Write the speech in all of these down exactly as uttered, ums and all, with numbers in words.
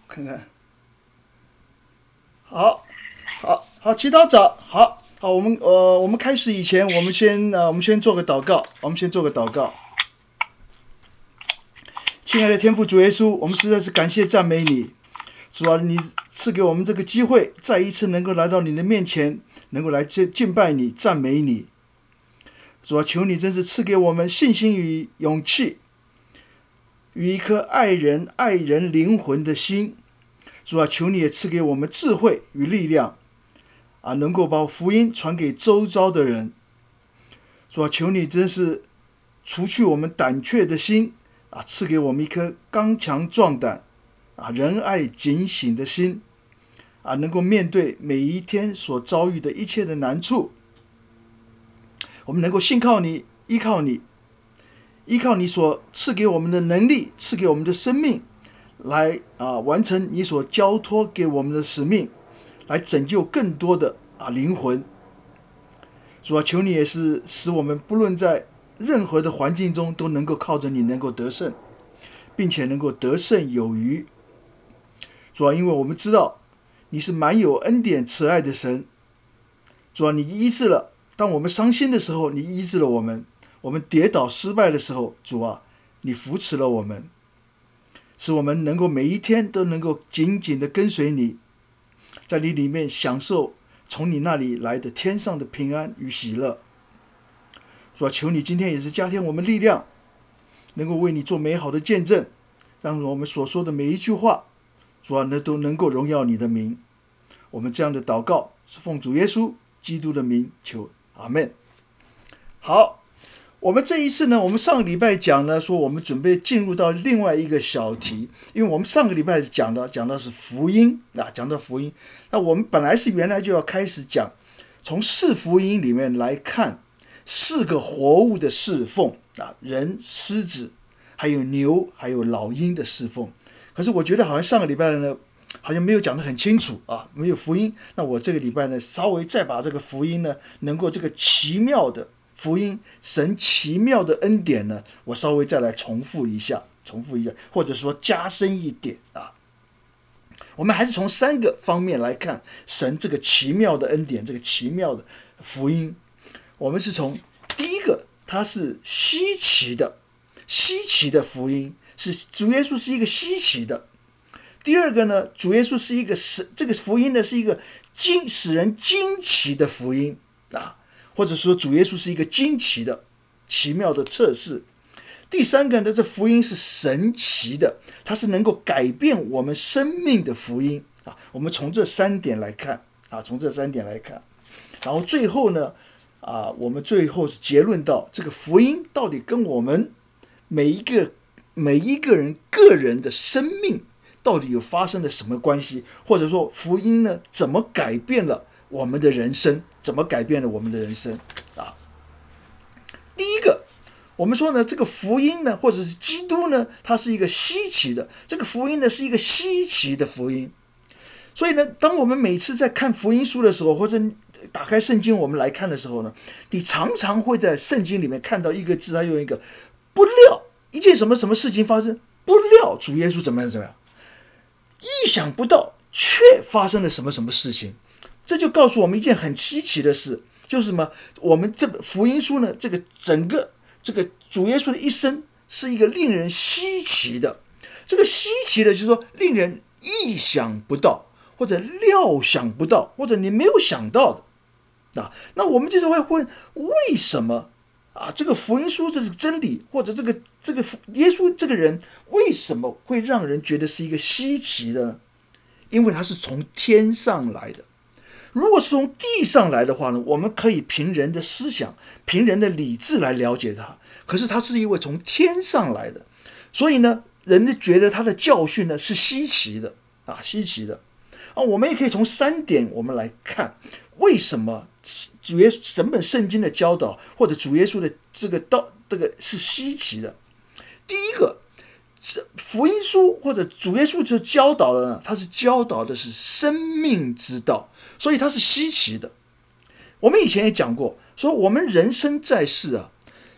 看看，好，好，好，祈祷者，好，好，我们呃，我们开始以前，我们先呃，我们先做个祷告，我们先做个祷告。亲爱的天父主耶稣，我们实在是感谢赞美你，主啊，你赐给我们这个机会，再一次能够来到你的面前，能够来敬拜你、赞美你。主啊，求你真是赐给我们信心与勇气，与一颗爱人、爱人灵魂的心。主啊，求你也赐给我们智慧与力量，啊，能够把福音传给周遭的人。主啊，求你真是除去我们胆怯的心，啊，赐给我们一颗刚强壮胆、啊，仁爱警醒的心，啊，能够面对每一天所遭遇的一切的难处。我们能够信靠你，依靠你，依靠你所赐给我们的能力，赐给我们的生命，来啊完成你所交托给我们的使命，来拯救更多的啊灵魂。主啊，求你也是使我们不论在任何的环境中都能够靠着你能够得胜，并且能够得胜有余。主啊，因为我们知道你是满有恩典慈爱的神。主啊，你医治了，当我们伤心的时候，你医治了我们；我们跌倒失败的时候，主啊，你扶持了我们，使我们能够每一天都能够紧紧地跟随你，在你里面享受从你那里来的天上的平安与喜乐。主啊，求你今天也是加添我们力量，能够为你做美好的见证，让我们所说的每一句话，主啊，都能够荣耀你的名。我们这样的祷告是奉主耶稣基督的名求，阿们。好，我们这一次呢，我们上个礼拜讲呢，说我们准备进入到另外一个小题，因为我们上个礼拜讲的讲的是福音啊，讲到福音。那我们本来是原来就要开始讲，从四福音里面来看四个活物的侍奉啊，人、狮子，还有牛，还有老鹰的侍奉。可是我觉得好像上个礼拜呢，好像没有讲得很清楚啊，没有福音。那我这个礼拜呢，稍微再把这个福音呢，能够这个奇妙的福音，神奇妙的恩典呢，我稍微再来重复一下，重复一下，或者说加深一点啊。我们还是从三个方面来看神这个奇妙的恩典，这个奇妙的福音。我们是从第一个，它是稀奇的，稀奇的福音，是主耶稣是一个稀奇的。第二个呢，主耶稣是一个这个福音呢是一个惊使人惊奇的福音啊，或者说主耶稣是一个惊奇的、奇妙的测试。第三个呢，这福音是神奇的，它是能够改变我们生命的福音啊。我们从这三点来看啊，从这三点来看，然后最后呢，啊，我们最后是结论到这个福音到底跟我们每一个每一个人个人的生命到底有发生了什么关系，或者说福音呢怎么改变了我们的人生，怎么改变了我们的人生啊？第一个，我们说呢，这个福音呢，或者是基督呢，它是一个稀奇的，这个福音呢是一个稀奇的福音。所以呢，当我们每次在看福音书的时候，或者打开圣经我们来看的时候呢，你常常会在圣经里面看到一个字，它用一个不料，一件什么什么事情发生，不料主耶稣怎么样怎么样，意想不到却发生了什么什么事情。这就告诉我们一件很稀奇的事，就是什么？我们这福音书呢，这个整个这个主耶稣的一生是一个令人稀奇的。这个稀奇的就是说令人意想不到，或者料想不到，或者你没有想到的啊。那我们就是会问，为什么啊？这个福音书这是真理，或者这个这个耶稣这个人为什么会让人觉得是一个稀奇的呢？因为他是从天上来的。如果是从地上来的话呢，我们可以凭人的思想、凭人的理智来了解他。可是他是一位从天上来的，所以呢，人家觉得他的教训呢是稀奇的啊，稀奇的啊。我们也可以从三点我们来看，为什么主耶稣整本圣经的教导，或者主耶稣的这个道，这个是稀奇的。第一个，福音书或者主耶稣就教导了呢，他是教导的是生命之道，所以它是稀奇的。我们以前也讲过，说我们人生在世啊，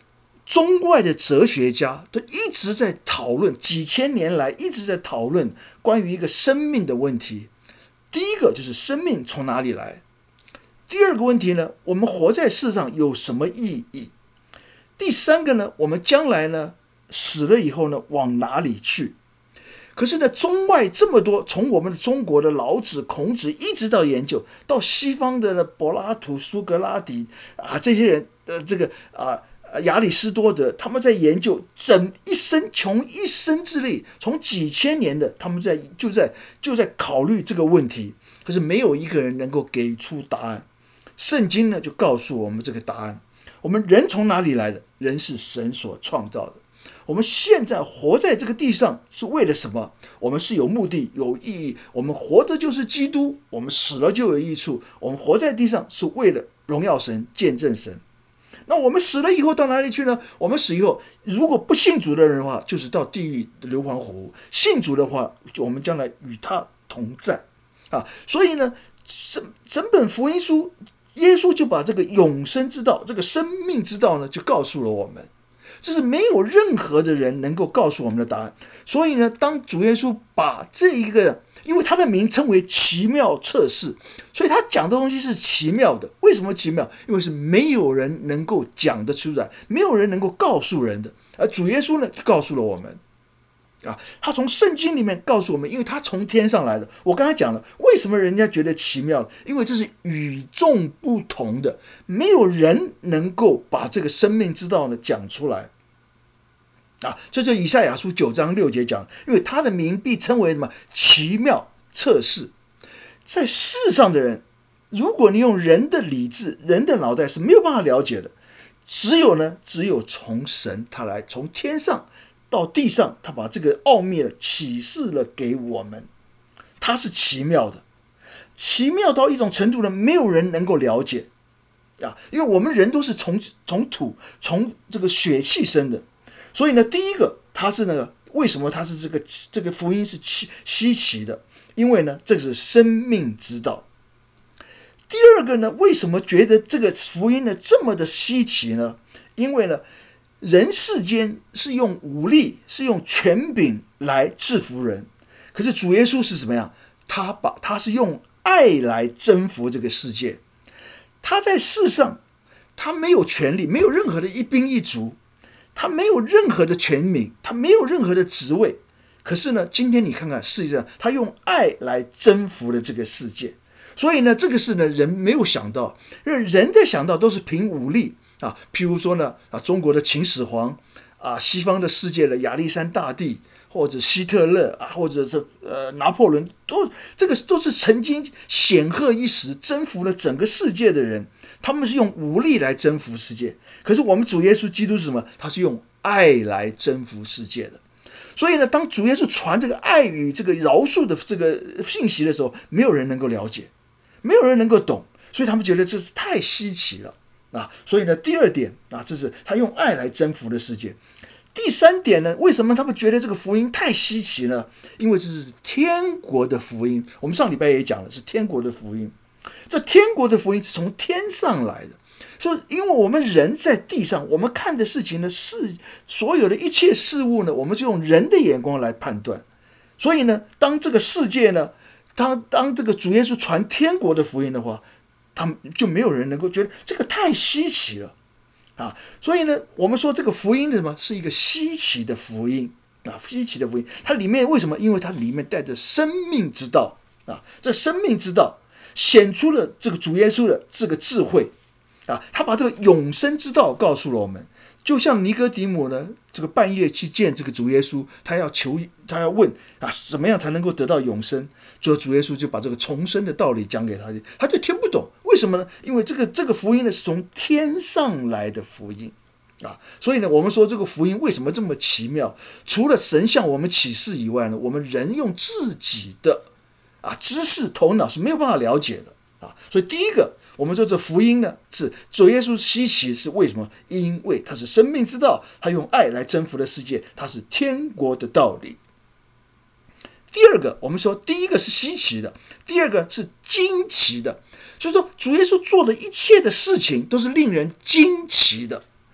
中外的哲学家都一直在讨论，几千年来一直在讨论关于一个生命的问题。第一个就是生命从哪里来，第二个问题呢，我们活在世上有什么意义，第三个呢，我们将来呢死了以后呢往哪里去。可是呢，中外这么多，从我们的中国的老子、孔子一直到研究，到西方的呢柏拉图、苏格拉底啊，这些人，呃，这个啊亚里士多德，他们在研究，整一生穷一生之力，从几千年的他们在就在就在考虑这个问题，可是没有一个人能够给出答案。圣经呢就告诉我们这个答案：我们人从哪里来的？人是神所创造的。我们现在活在这个地上是为了什么？我们是有目的、有意义。我们活着就是基督，我们死了就有益处。我们活在地上是为了荣耀神、见证神。那我们死了以后到哪里去呢？我们死以后，如果不信主的人的话，就是到地狱硫磺火湖；信主的话，我们将来与他同在啊。所以呢，整整本福音书，耶稣就把这个永生之道、这个生命之道呢，就告诉了我们。这是没有任何的人能够告诉我们的答案。所以呢，当主耶稣把这一个，因为他的名称为奇妙测试，所以他讲的东西是奇妙的。为什么奇妙？因为是没有人能够讲得出来，没有人能够告诉人的。而主耶稣呢，就告诉了我们啊，他从圣经里面告诉我们，因为他从天上来的。我刚才讲了，为什么人家觉得奇妙？因为这是与众不同的，没有人能够把这个生命之道呢讲出来啊。这就以赛亚书九章六节讲，因为他的名必称为什么？奇妙测试。在世上的人，如果你用人的理智、人的脑袋是没有办法了解的，只有呢，只有从神他来，从天上到地上，他把这个奥秘启示了给我们。它是奇妙的，奇妙到一种程度呢，没有人能够了解啊！因为我们人都是从从土、从这个血气生的，所以呢，第一个，它是那个为什么它是这个这个福音是稀奇的？因为呢，这是生命之道。第二个呢，为什么觉得这个福音呢这么的稀奇呢？因为呢，人世间是用武力，是用权柄来制服人，可是主耶稣是怎么样？他把他是用爱来征服这个世界。他在世上，他没有权力，没有任何的一兵一卒，他没有任何的权柄，他没有任何的职位。可是呢，今天你看看世界上，他用爱来征服了这个世界。所以呢，这个是呢人没有想到，因为人的想到都是凭武力啊，譬如说呢啊，中国的秦始皇啊，西方的世界的亚历山大帝，或者希特勒啊，或者是呃拿破仑，都这个都是曾经显赫一时、征服了整个世界的人，他们是用武力来征服世界。可是我们主耶稣基督是什么？他是用爱来征服世界的。所以呢，当主耶稣传这个爱与这个饶恕的这个信息的时候，没有人能够了解，没有人能够懂，所以他们觉得这是太稀奇了啊。所以呢，第二点啊，这是他用爱来征服的世界。第三点呢，为什么他们觉得这个福音太稀奇呢？因为这是天国的福音。我们上礼拜也讲了，是天国的福音。这天国的福音是从天上来的。说，因为我们人在地上，我们看的事情呢，是所有的一切事物呢，我们就用人的眼光来判断。所以呢，当这个世界呢，当当这个主耶稣传天国的福音的话，他们就没有人能够觉得这个太稀奇了啊。所以呢，我们说这个福音的什么是一个稀奇的福音啊，稀奇的福音。它里面为什么？因为它里面带着生命之道啊，这生命之道显出了这个主耶稣的这个智慧。啊，他把这个永生之道告诉了我们，就像尼哥底母呢，这个半夜去见这个主耶稣，他要求，他要问啊，怎么样才能够得到永生？最后主耶稣就把这个重生的道理讲给他，他就听不懂，为什么呢？因为这个这个福音呢是从天上来的福音啊，所以呢，我们说这个福音为什么这么奇妙？除了神向我们启示以外呢，我们人用自己的啊知识头脑是没有办法了解的啊，所以第一个。我们说这福音呢，是主耶稣稀奇，是为什么？因为他是生命之道，他用爱来征服了世界，他是天国的道理。第二个，我们说第一个是稀奇的，第二个是惊奇的，就是说主耶稣做的一切的事情都是令人惊奇的。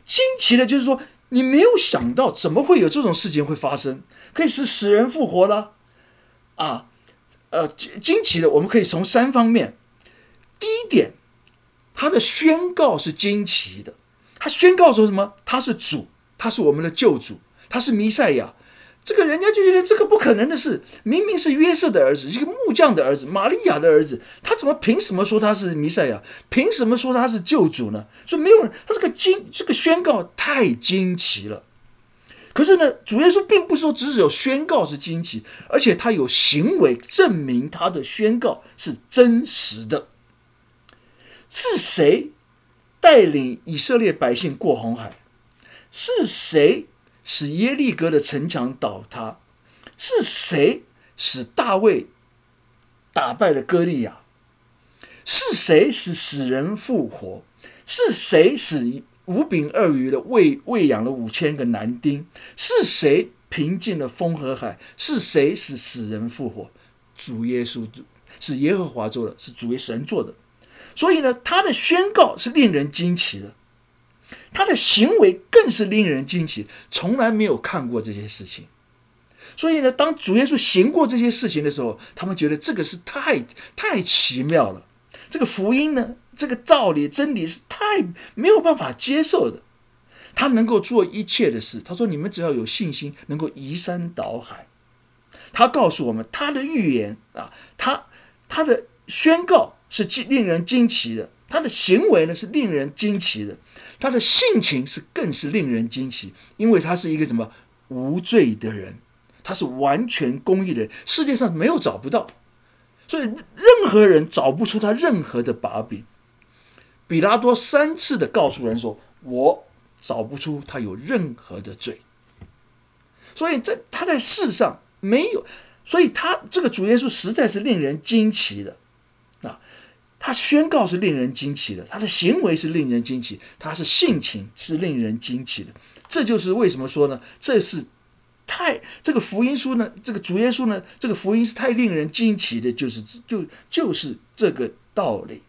惊奇的就是说，你没有想到怎么会有这种事情会发生，可以使死人复活了啊！呃，惊奇的我们可以从三方面。第一点，他的宣告是惊奇的，他宣告说什么？他是主，他是我们的救主，他是弥赛亚。这个人家就觉得这个不可能的事，明明是约瑟的儿子，一个木匠的儿子，玛利亚的儿子，他怎么凭什么说他是弥赛亚？凭什么说他是救主呢？所以没有人，他这个惊，这个宣告太惊奇了。可是呢，主耶稣并不是说只是有宣告是惊奇，而且他有行为证明他的宣告是真实的。是谁带领以色列百姓过红海？是谁使耶利哥的城墙倒塌？是谁使大卫打败了歌利亚？是谁使死人复活？是谁使五饼二鱼的喂喂养了五千个男丁？是谁平静了风和海？是谁使死人复活？主耶稣，是耶和华做的，是主耶神做的。所以呢，他的宣告是令人惊奇的，他的行为更是令人惊奇，从来没有看过这些事情。所以呢，当主耶稣行过这些事情的时候，他们觉得这个是太太奇妙了，这个福音呢，这个道理真理是太没有办法接受的。他能够做一切的事，他说你们只要有信心，能够移山倒海。他告诉我们，他的预言啊，他他的宣告是令人惊奇的，他的行为呢是令人惊奇的，他的性情是更是令人惊奇，因为他是一个什么无罪的人，他是完全公义的人，世界上没有找不到，所以任何人找不出他任何的把柄。比拉多三次的告诉人说，我找不出他有任何的罪，所以在他在世上没有，所以他这个主耶稣实在是令人惊奇的啊！他宣告是令人惊奇的，他的行为是令人惊奇，他是性情是令人惊奇的。这就是为什么说呢？这是太这个福音书呢，这个主耶稣呢，这个福音是太令人惊奇的，就是就就是这个道理。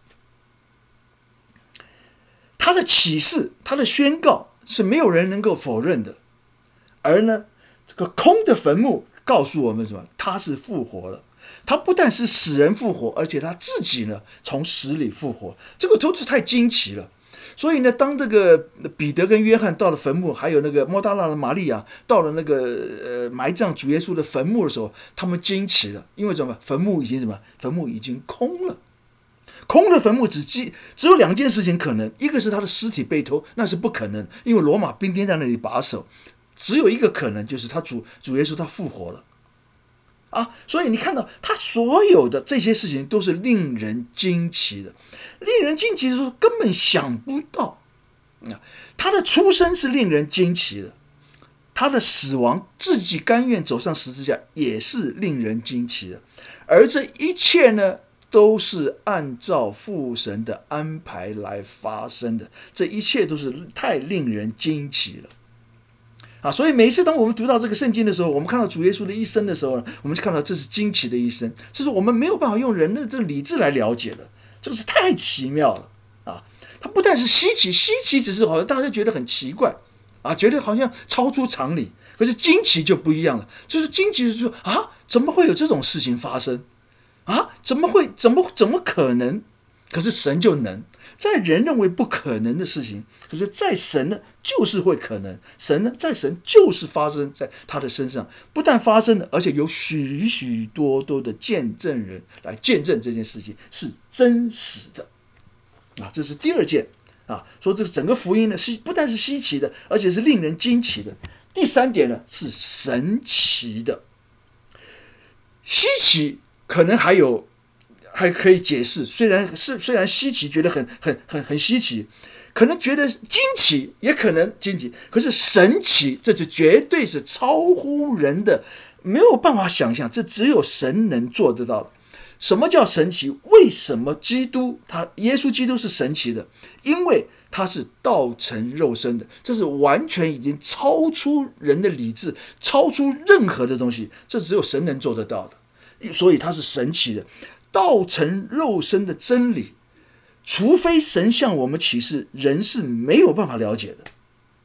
他的启示，他的宣告是没有人能够否认的。而呢，这个空的坟墓告诉我们什么？他是复活了。他不但是使人复活，而且他自己呢从死里复活，这个都是太惊奇了。所以呢，当这个彼得跟约翰到了坟墓，还有那个莫大拉的玛利亚到了那个呃埋葬主耶稣的坟墓的时候，他们惊奇了，因为什么？坟墓已经什么？坟墓已经空了。空的坟墓只只有两件事情可能，一个是他的尸体被偷，那是不可能，因为罗马兵丁在那里把守。只有一个可能，就是他主主耶稣他复活了。啊，所以你看到他所有的这些事情都是令人惊奇的，令人惊奇的说根本想不到。啊，他的出生是令人惊奇的，他的死亡自己甘愿走上十字架也是令人惊奇的，而这一切呢，都是按照父神的安排来发生的，这一切都是太令人惊奇了。啊，所以每一次当我们读到这个圣经的时候，我们看到主耶稣的一生的时候呢，我们就看到这是惊奇的一生，这是我们没有办法用人的这个理智来了解的，这个是太奇妙了啊！它不但是稀奇，稀奇只是好像大家觉得很奇怪啊，觉得好像超出常理，可是惊奇就不一样了，就是惊奇就是说啊，怎么会有这种事情发生啊？怎么会？怎么怎么可能？可是神就能。在人认为不可能的事情，可是在神呢就是会可能，神呢在神就是发生在他的身上，不但发生了，而且有许许多多的见证人来见证这件事情是真实的啊，这是第二件啊，说这个整个福音呢是不但是稀奇的，而且是令人惊奇的。第三点呢是神奇的，稀奇可能还有还可以解释，虽然是虽然稀奇，觉得很很很很稀奇，可能觉得惊奇，也可能惊奇，可是神奇，这就绝对是超乎人的，没有办法想象，这只有神能做得到的。什么叫神奇？为什么基督他耶稣基督是神奇的？因为他是道成肉身的，这是完全已经超出人的理智，超出任何的东西，这只有神能做得到的，所以他是神奇的。道成肉身的真理，除非神向我们启示，人是没有办法了解的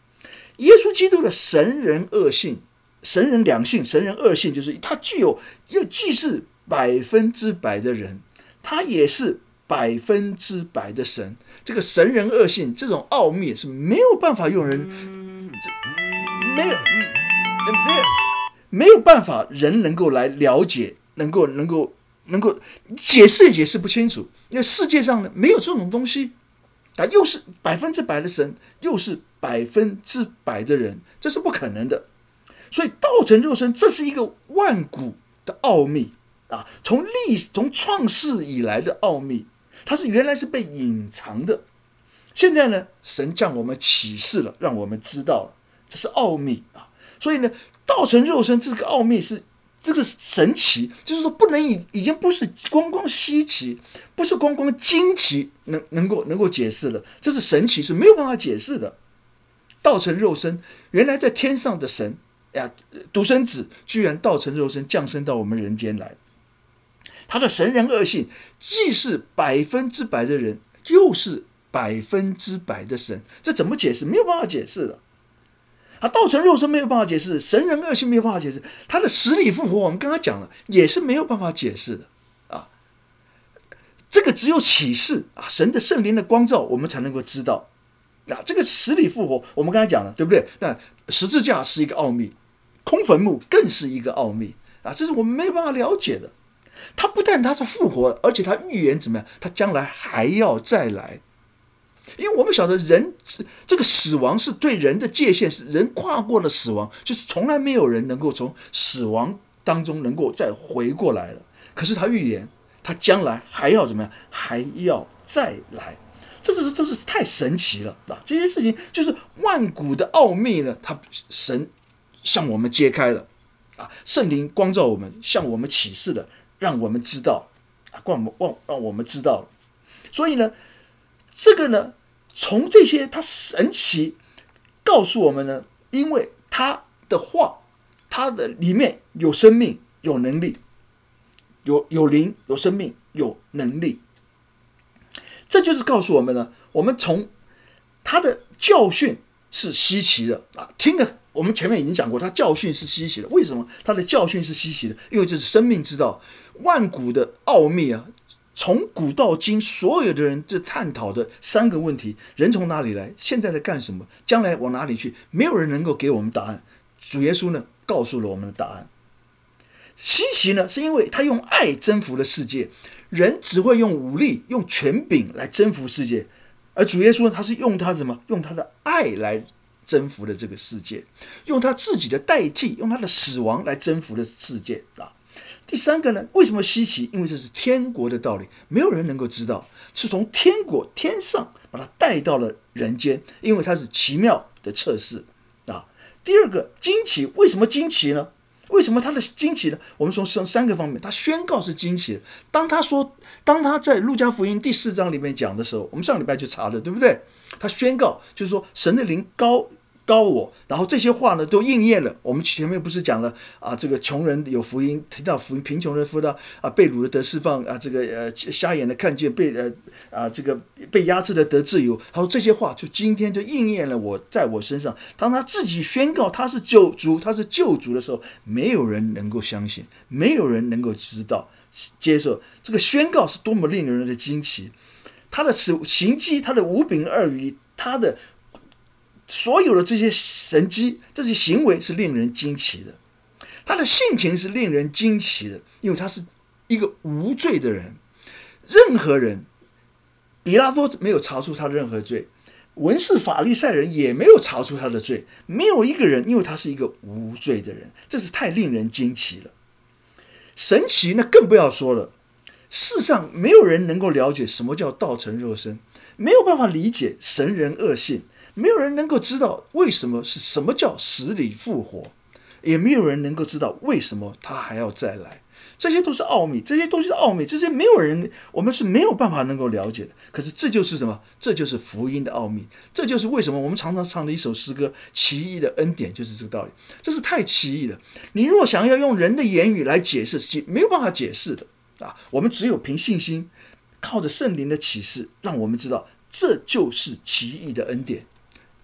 耶稣基督的神人二性，神人两性，神人二性，就是他具有又既是百分之百的人，他也是百分之百的神。这个神人二性这种奥秘是没有办法用人，没有没有没有办法人能够来了解，能够能够能够解释也解释不清楚，因为世界上呢没有这种东西啊，又是百分之百的神，又是百分之百的人，这是不可能的。所以道成肉身，这是一个万古的奥秘啊，从历史从创世以来的奥秘，它是原来是被隐藏的，现在呢，神向我们启示了，让我们知道了，这是奥秘啊。所以呢，道成肉身这个奥秘是这个神奇，就是说不能已已经不是光光稀奇，不是光光惊奇能能够能够解释了，这是神奇，是没有办法解释的。道成肉身，原来在天上的神呀，独生子居然道成肉身降生到我们人间来，他的神人二性既是百分之百的人，又是百分之百的神，这怎么解释？没有办法解释的。他道成肉身没有办法解释，神人二性没有办法解释，他的死里复活，我们刚刚讲了，也是没有办法解释的啊。这个只有启示啊，神的圣灵的光照，我们才能够知道啊。这个死里复活，我们刚才讲了，对不对？那十字架是一个奥秘，空坟墓更是一个奥秘啊，这是我们没有办法了解的。他不但他是复活，而且他预言怎么样？他将来还要再来。因为我们晓得人这个死亡是对人的界限，是人跨过了死亡，就是从来没有人能够从死亡当中能够再回过来了。可是他预言，他将来还要怎么样？还要再来。这是都是太神奇了啊！这些事情就是万古的奥秘呢，他神向我们揭开了啊，圣灵光照我们，向我们启示了，让我们知道啊，让我们让我们知道。所以呢，这个呢，从这些他神奇告诉我们呢，因为他的话，他的里面有生命，有能力，有有灵，有生命，有能力。这就是告诉我们呢，我们从他的教训是稀奇的啊，听了我们前面已经讲过，他教训是稀奇的。为什么他的教训是稀奇的？因为这是生命之道，万古的奥秘啊！从古到今，所有的人在探讨的三个问题：人从哪里来？现在在干什么？将来往哪里去？没有人能够给我们答案。主耶稣呢，告诉了我们的答案。稀奇呢，是因为他用爱征服了世界。人只会用武力、用权柄来征服世界，而主耶稣他是用他什么？用他的爱来征服了这个世界，用他自己的代替，用他的死亡来征服了世界啊。第三个呢，为什么稀奇？因为这是天国的道理，没有人能够知道，是从天国天上把它带到了人间，因为它是奇妙的测试啊。第二个惊奇，为什么惊奇呢？为什么他的惊奇呢？我们从三个方面，他宣告是惊奇的。当他说，当他在路加福音第四章里面讲的时候，我们上礼拜去查了，对不对？他宣告就是说，神的灵高高我，然后这些话呢都应验了。我们前面不是讲了啊，这个穷人有福音，听到福音；贫穷人福到啊，被掳的得释放啊，这个呃瞎眼的看见，被呃啊这个被压制的得自由。他说这些话就今天就应验了我在我身上。当他自己宣告他是救主，他是救主的时候，没有人能够相信，没有人能够知道接受这个宣告是多么令人的惊奇。他的行迹，他的五饼二鱼，他的所有的这些神迹，这些行为是令人惊奇的，他的性情是令人惊奇的，因为他是一个无罪的人，任何人，比拉多没有查出他的任何罪，文士法利赛人也没有查出他的罪，没有一个人，因为他是一个无罪的人，这是太令人惊奇了。神奇那更不要说了，世上没有人能够了解什么叫道成肉身，没有办法理解神人二性，没有人能够知道为什么是什么叫死里复活，也没有人能够知道为什么他还要再来。这些都是奥秘，这些都是奥秘，这些没有人，我们是没有办法能够了解的。可是这就是什么？这就是福音的奥秘，这就是为什么我们常常唱的一首诗歌《奇异的恩典》，就是这个道理。这是太奇异了，你若想要用人的言语来解释，没有办法解释的啊！我们只有凭信心，靠着圣灵的启示，让我们知道这就是奇异的恩典。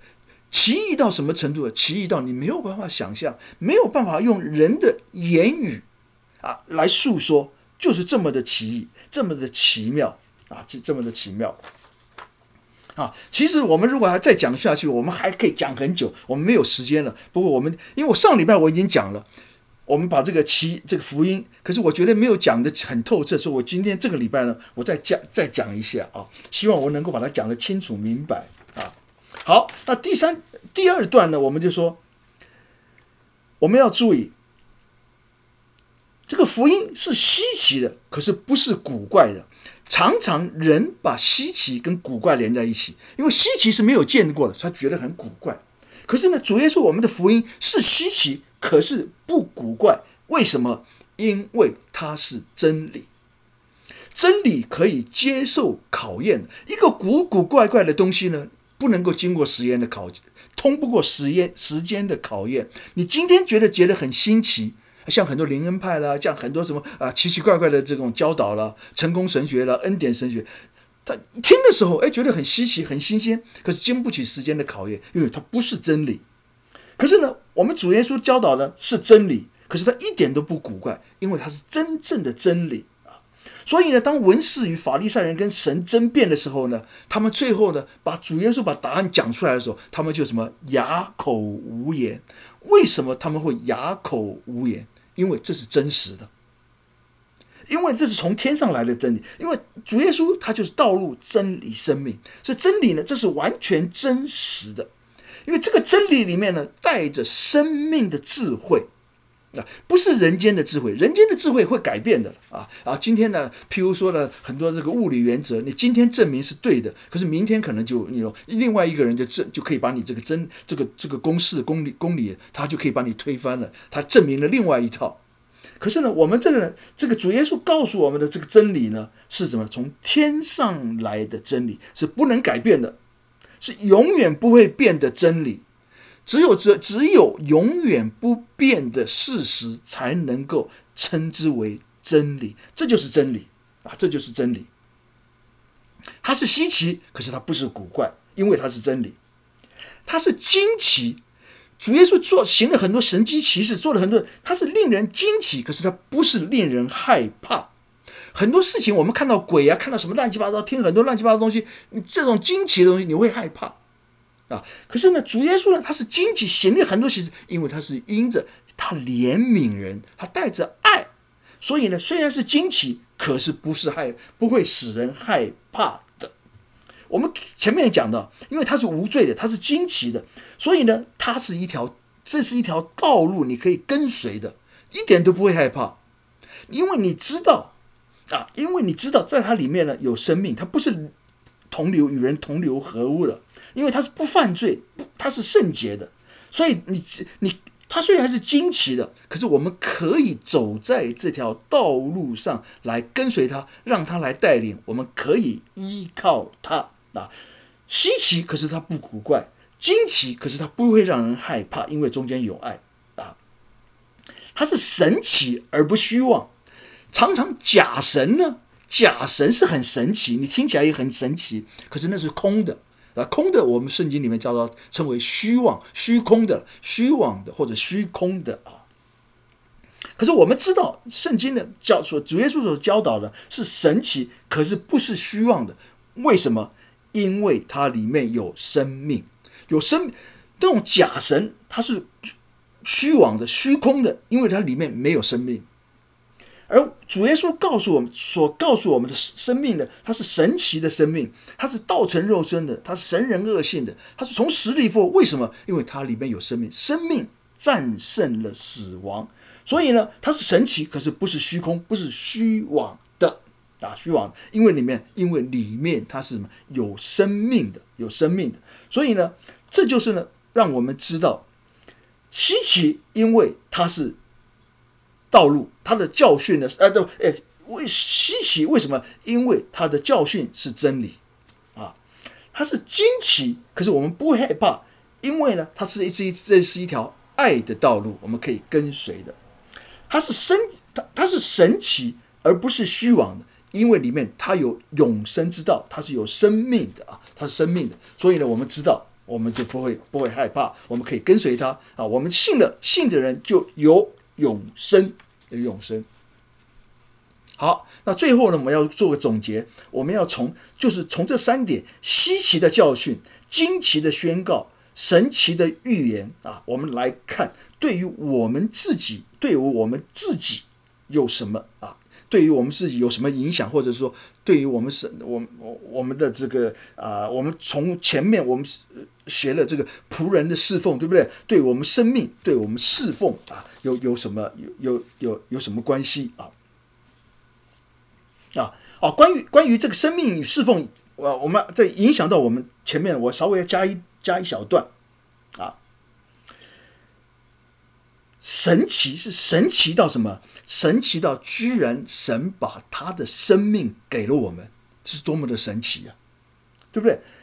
奇异到什么程度？奇异到你没有办法想象，没有办法用人的言语啊来诉说，就是这么的奇异，这么的奇妙啊，这么的奇妙啊！其实我们如果还再讲下去，我们还可以讲很久，我们没有时间了。不过我们因为我上礼拜我已经讲了，我们把这个奇这个福音，可是我觉得没有讲的很透彻，所以我今天这个礼拜呢，我再讲再讲一下啊，希望我能够把它讲得清楚明白啊。好，那第三第二段呢，我们就说我们要注意，这个福音是稀奇的，可是不是古怪的。常常人把稀奇跟古怪连在一起，因为稀奇是没有见过的，他觉得很古怪。可是呢，主耶稣我们的福音是稀奇，可是不古怪。为什么？因为它是真理。真理可以接受考验，一个古古怪怪的东西呢，不能够经过实验的考，通不过实验时间的考验。你今天觉得觉得很新奇，像很多灵恩派啦，像很多什么啊奇奇怪怪的这种教导啦，成功神学啦，恩典神学，他听的时候哎觉得很稀奇很新鲜，可是经不起时间的考验，因为它不是真理。可是呢，我们主耶稣教导的是真理，可是它一点都不古怪，因为它是真正的真理。所以呢，当文士与法利赛人跟神争辩的时候呢，他们最后呢，把主耶稣把答案讲出来的时候，他们就什么哑口无言。为什么他们会哑口无言？因为这是真实的，因为这是从天上来的真理。因为主耶稣他就是道路、真理、生命，所以真理呢，这是完全真实的。因为这个真理里面呢，带着生命的智慧。啊，不是人间的智慧，人间的智慧会改变的啊啊！今天呢，譬如说呢，很多这个物理原则，你今天证明是对的，可是明天可能就你另外一个人就证就可以把你这个真这个这个公式公理公理，他就可以把你推翻了，他证明了另外一套。可是呢，我们这个呢，这个主耶稣告诉我们的这个真理呢，是什么？从天上来的真理，是不能改变的，是永远不会变的真理。只有只只有永远不变的事实才能够称之为真理，这就是真理啊！这就是真理。它是稀奇，可是它不是古怪，因为它是真理。它是惊奇，主耶稣做行了很多神迹奇事，做了很多，它是令人惊奇，可是它不是令人害怕。很多事情我们看到鬼啊，看到什么乱七八糟，听很多乱七八糟的东西，这种惊奇的东西你会害怕。啊！可是呢，主耶稣呢，他是惊奇行了很多奇事，因为他是因着他怜悯人，他带着爱，所以呢，虽然是惊奇，可是不是害，不会使人害怕的。我们前面讲的，因为他是无罪的，他是惊奇的，所以呢，他是一条，这是一条道路，你可以跟随的，一点都不会害怕，因为你知道啊，因为你知道在它里面呢有生命，它不是同流与人同流合污的。因为他是不犯罪，他是圣洁的，所以你你他虽然是惊奇的，可是我们可以走在这条道路上来跟随他，让他来带领，我们可以依靠他啊。稀奇，可是他不古怪；惊奇，可是他不会让人害怕，因为中间有爱啊。他是神奇而不虚妄。常常假神呢，假神是很神奇，你听起来也很神奇，可是那是空的。啊，空的，我们圣经里面叫做称为虚妄、虚空的、虚妄的或者虚空的啊。可是我们知道，圣经的教所主耶稣所教导的是神奇，可是不是虚妄的。为什么？因为它里面有生命，有生命。这种假神它是虚妄的、虚空的，因为它里面没有生命。而主耶稣告诉我们所告诉我们的生命呢，它是神奇的生命，它是道成肉身的，它是神人恶性的，它是从死里复活。为什么？因为它里面有生命，生命战胜了死亡。所以呢，它是神奇，可是不是虚空，不是虚妄的啊，虚妄的，因为里面，因为里面它是什么？有生命的，有生命的。所以呢，这就是呢，让我们知道稀奇，因为它是道路，他的教训呢？呃，对，哎，为稀奇，为什么？因为他的教训是真理，啊，他是惊奇，可是我们不会害怕，因为呢，它是一这是一条爱的道路，我们可以跟随的。它是神，它它是神奇，而不是虚妄的，因为里面它有永生之道，它是有生命的啊，它是生命的，所以呢，我们知道。 我们就不会不会害怕，我们可以跟随他啊。我们信了，信的人就有永生，有永生。好，那最后呢，我们要做个总结，我们要从就是从这三点稀奇的教训、惊奇的宣告、神奇的预言啊，我们来看对于我们自己，对于我们自己有什么啊？对于我们自己有什么影响，或者说对于我们是我们我们的这个啊、呃，我们从前面我们学了这个仆人的侍奉，对不对？对我们生命，对我们侍奉啊，有有什么有有有有什么关系啊？啊啊，关于关于这个生命与侍奉，我我们这影响到我们前面，我稍微要加一加一小段啊。神奇是神奇到什么？神奇到居然神把他的生命给了我们，这是多么的神奇啊，对不对？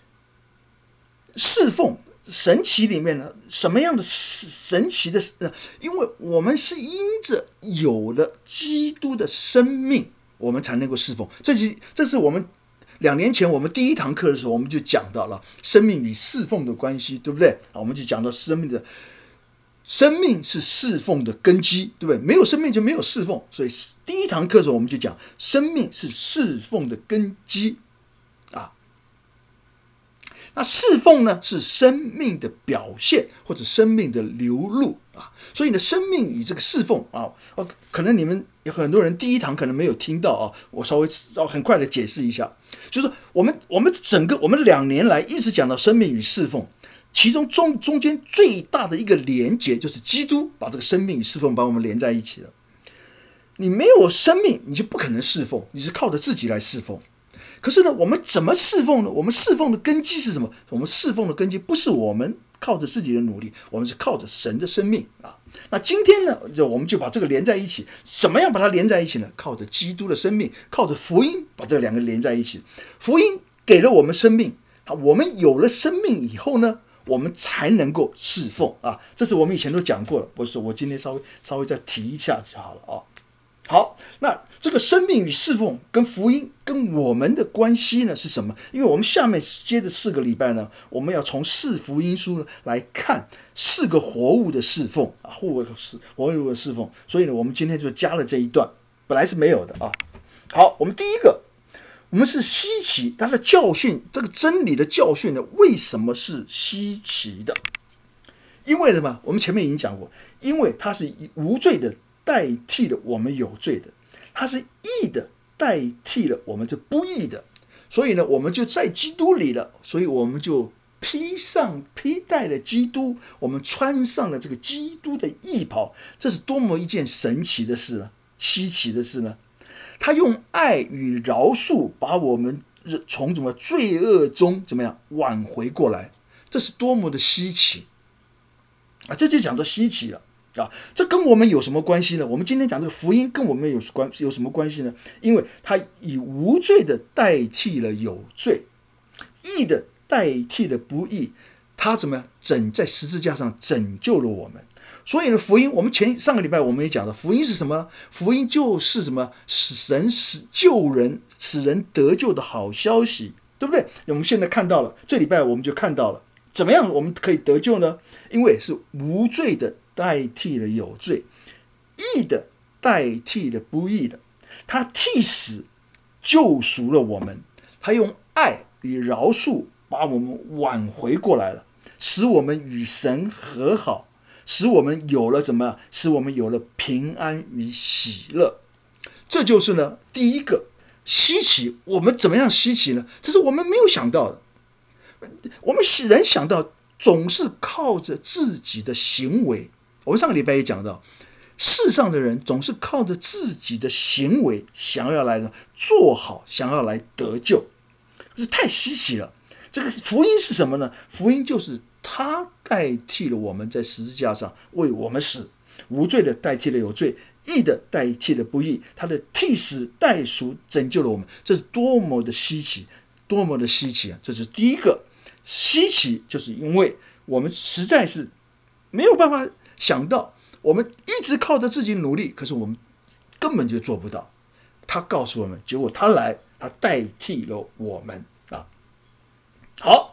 侍奉神奇里面呢，什么样的神奇的？因为我们是因着有了基督的生命，我们才能够侍奉。这是这是我们两年前我们第一堂课的时候，我们就讲到了生命与侍奉的关系，对不对？我们就讲到生命的。生命是侍奉的根基，对不对？没有生命就没有侍奉，所以第一堂课的时候我们就讲，生命是侍奉的根基啊。那侍奉呢，是生命的表现或者生命的流露啊。所以呢，生命与这个侍奉啊，哦，可能你们有很多人第一堂可能没有听到啊，我稍微稍很快的解释一下，就是我们我们整个我们两年来一直讲到生命与侍奉。其中中中间最大的一个连结，就是基督把这个生命与侍奉把我们连在一起了。你没有生命，你就不可能侍奉，你是靠着自己来侍奉。可是呢，我们怎么侍奉呢？我们侍奉的根基是什么？我们侍奉的根基不是我们靠着自己的努力，我们是靠着神的生命啊。那今天呢，就我们就把这个连在一起。怎么样把它连在一起呢？靠着基督的生命，靠着福音把这两个连在一起。福音给了我们生命，我们有了生命以后呢，我们才能够侍奉啊，这是我们以前都讲过了，不是我今天稍微稍微再提一下就好了啊。好，那这个生命与侍奉跟福音跟我们的关系呢是什么？因为我们下面接着四个礼拜呢，我们要从四福音书来看四个活物的侍奉啊，活物的侍奉，所以呢，我们今天就加了这一段，本来是没有的啊。好，我们第一个。我们是稀奇，它的教训，这个真理的教训呢，为什么是稀奇的？因为什么？我们前面已经讲过，因为它是无罪的代替了我们有罪的，它是义的代替了我们这不义的，所以呢，我们就在基督里了，所以我们就披上披戴了基督，我们穿上了这个基督的义袍，这是多么一件神奇的事啊，稀奇的事呢？他用爱与饶恕把我们从怎么罪恶中怎么样挽回过来，这是多么的稀奇啊！这就讲到稀奇了啊！这跟我们有什么关系呢？我们今天讲这个福音跟我们有关有什么关系呢？因为他以无罪的代替了有罪，义的代替了不义，他怎么样拯在十字架上拯救了我们。所以呢，福音我们前上个礼拜我们也讲了，福音是什么？福音就是什么？使神使救人，使人得救的好消息，对不对？我们现在看到了，这礼拜我们就看到了，怎么样我们可以得救呢？因为是无罪的代替了有罪，义的代替了不义的，他替死救赎了我们，他用爱与饶恕把我们挽回过来了，使我们与神和好。使我们有了怎么样？使我们有了平安与喜乐。这就是呢，第一个稀奇。我们怎么样稀奇呢？这是我们没有想到的。我们人想到总是靠着自己的行为。我们上个礼拜也讲到，世上的人总是靠着自己的行为想要来呢做好，想要来得救，这太稀奇了。这个福音是什么呢？福音就是他代替了我们在十字架上为我们死，无罪的代替了有罪，义的代替了不义，他的替死代赎拯救了我们，这是多么的稀奇，多么的稀奇啊！这是第一个稀奇，就是因为我们实在是没有办法想到，我们一直靠着自己努力，可是我们根本就做不到。他告诉我们，结果他来，他代替了我们啊。好。第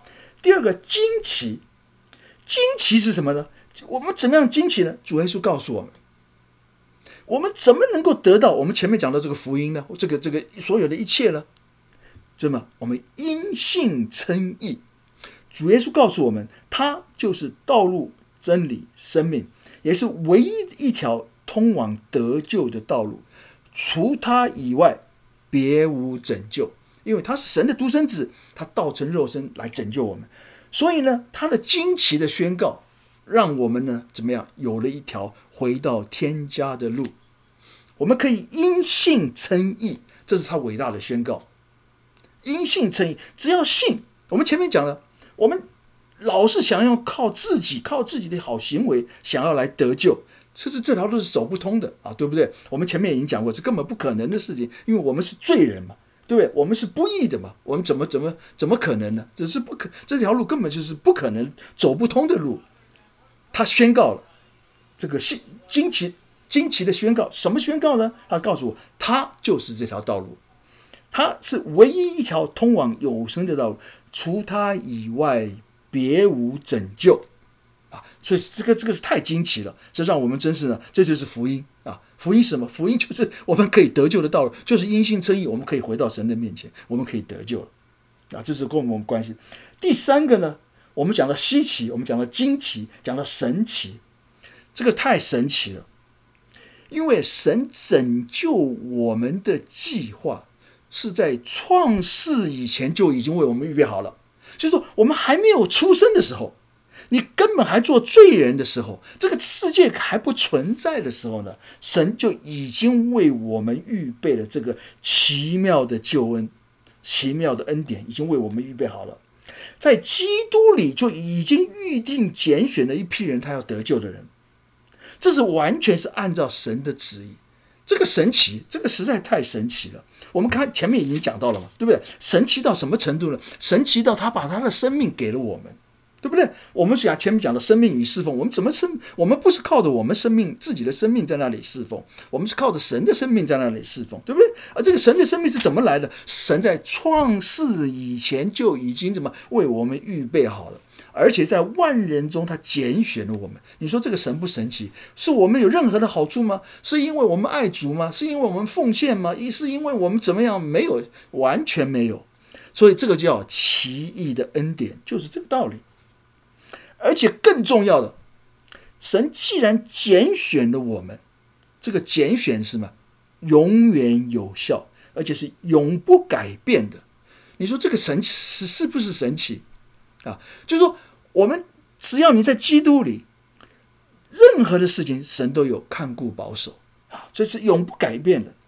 第二个惊奇，惊奇是什么呢？我们怎么样惊奇呢？主耶稣告诉我们，我们怎么能够得到我们前面讲的这个福音呢？这个这个所有的一切呢？怎么？我们因信称义。主耶稣告诉我们，他就是道路、真理、生命，也是唯一一条通往得救的道路，除他以外别无拯救。因为他是神的独生子，他道成肉身来拯救我们，所以呢，他的惊奇的宣告让我们呢怎么样，有了一条回到天家的路。我们可以因信称义，这是他伟大的宣告。因信称义，只要信。我们前面讲了，我们老是想要靠自己靠自己的好行为想要来得救，其实这条路是走不通的啊，对不对？我们前面已经讲过，这根本不可能的事情，因为我们是罪人嘛，对不对？我们是不义的嘛，我们怎么怎么怎么可能呢？这是不可，这条路根本就是不可能走不通的路。他宣告了这个惊奇惊奇的宣告，什么宣告呢？他告诉我，他就是这条道路，他是唯一一条通往有生的道路，除他以外别无拯救啊！所以这个这个是太惊奇了，这让我们真是呢，这就是福音啊！福音是什么？福音就是我们可以得救的道路，就是因信称义，我们可以回到神的面前，我们可以得救了啊！这是跟我们关系。第三个呢，我们讲到稀奇，我们讲到惊奇，讲到神奇，这个太神奇了，因为神拯救我们的计划是在创世以前就已经为我们预备好了。就是说，我们还没有出生的时候，你根本还做罪人的时候，这个世界还不存在的时候呢，神就已经为我们预备了这个奇妙的救恩，奇妙的恩典已经为我们预备好了。在基督里就已经预定拣选了一批人，他要得救的人，这是完全是按照神的旨意。这个神奇，这个实在太神奇了。我们看前面已经讲到了嘛，对不对？神奇到什么程度呢？神奇到他把他的生命给了我们，对不对？我们讲前面讲的生命与侍奉，我们怎么生？我们不是靠着我们生命自己的生命在那里侍奉，我们是靠着神的生命在那里侍奉，对不对？而这个神的生命是怎么来的？神在创世以前就已经怎么为我们预备好了。而且在万人中他拣选了我们，你说这个神不神奇？是我们有任何的好处吗？是因为我们爱主吗？是因为我们奉献吗？是因为我们怎么样？没有，完全没有。所以这个叫奇异的恩典，就是这个道理。而且更重要的，神既然拣选了我们，这个拣选是什么？永远有效，而且是永不改变的。你说这个神是是不是神奇啊？就是说，我们只要你在基督里，任何的事情神都有看顾保守啊，这是永不改变的。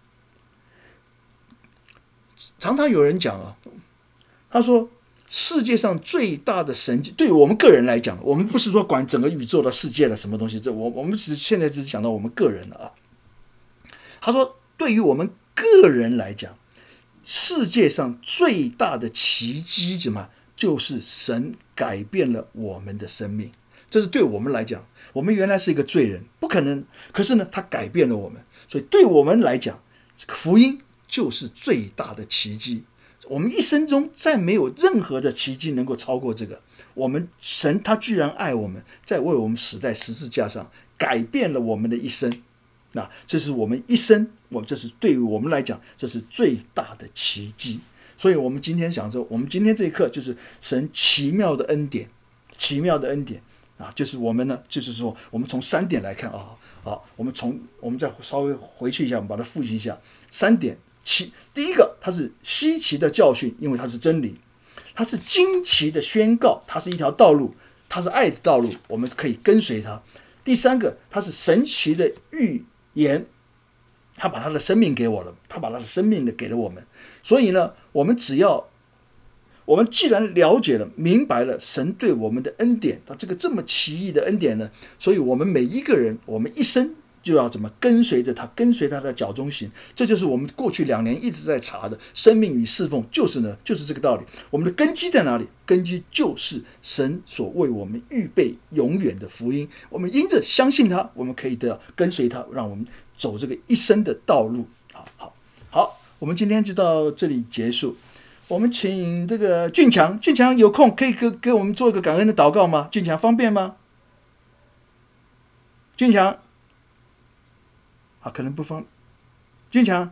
常常有人讲啊，他说世界上最大的神迹，对于我们个人来讲，我们不是说管整个宇宙的世界的什么东西，这我我们只现在只是讲到我们个人了啊。他说，对于我们个人来讲，世界上最大的奇迹什么？就是神改变了我们的生命。这是对我们来讲，我们原来是一个罪人，不可能，可是呢他改变了我们，所以对我们来讲，这个福音就是最大的奇迹。我们一生中再没有任何的奇迹能够超过这个。我们神他居然爱我们，在为我们死在十字架上，改变了我们的一生。那这是我们一生，我这是对于我们来讲，这是最大的奇迹。所以我们今天想说，我们今天这一课就是神奇妙的恩典，奇妙的恩典啊，就是我们呢，就是说我们从三点来看啊，好，我们从我们再稍微回去一下，我们把它复习一下。三点，奇，第一个，它是稀奇的教训，因为它是真理；它是惊奇的宣告，它是一条道路，它是爱的道路，我们可以跟随它。第三个，它是神奇的预言。他把他的生命给我了，他把他的生命给了我们，所以呢，我们只要，我们既然了解了、明白了神对我们的恩典，他这个这么奇异的恩典呢，所以我们每一个人，我们一生就要怎么跟随着他，跟随他的脚中行。这就是我们过去两年一直在查的生命与侍奉，就是呢，就是这个道理。我们的根基在哪里？根基就是神所为我们预备永远的福音。我们因着相信他，我们可以得到跟随他，让我们走这个一生的道路。好好好，我们今天就到这里结束。 我们请这个俊强，俊强有空可以给给我们做一个感恩的祷告吗？俊强方便吗？俊强，啊，可能不方。俊强，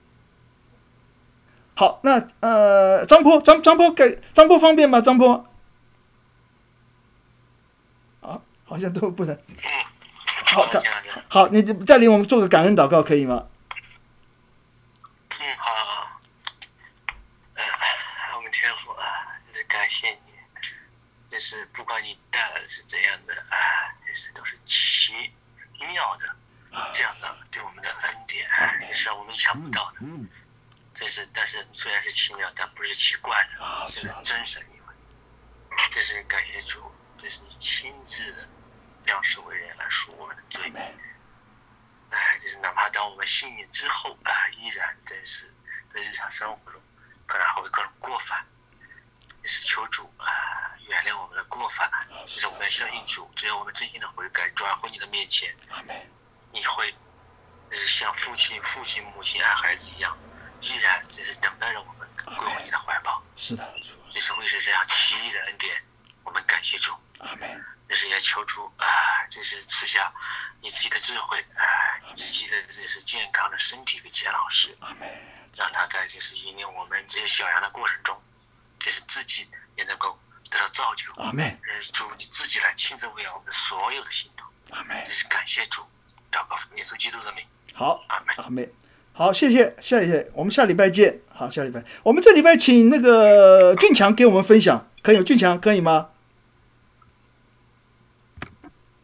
好，那呃，张波，张张波给张波方便吗？张波，啊，好像都不能。好，感好，你带领我们做个感恩祷告可以吗？ 嗯，好好好。呃，我们天父啊，就是感谢你，就是不管你带来的是怎样的啊，就是都是奇妙的，这样的对我们的恩典，也是让我们意想不到的。这是，但是虽然是奇妙，但不是奇怪的，是真神你们。这是感谢主，这是你亲自的降世为人来赎我们的罪。哎，就是哪怕当我们信你之后啊，依然真是在日常生活中可能还会各种过犯，也是求主啊原谅我们的过犯。就是我们相信主，只有我们真心的悔改，转回你的面前，你会就是像父亲、父亲、母亲爱孩子一样，依然就是等待着我们归回你的怀抱。 是的，主。 就是为是这样奇异的恩典，我们感谢主。 阿门。 就是也求主啊，就是赐下你自己的智慧啊，你自己的就是健康的身体给钱老师，让他在就是引领我们这些小羊的过程中，就是自己也能够得到造就。 阿门。 主你自己来亲自为我们所有的行动。 阿门。 这是感谢主，祷告奉耶稣基督的名。 好， 阿门。 阿门。好，谢谢，谢谢，我们下礼拜见。好，下礼拜我们这礼拜请那个俊强给我们分享，可以吗？俊强可以吗？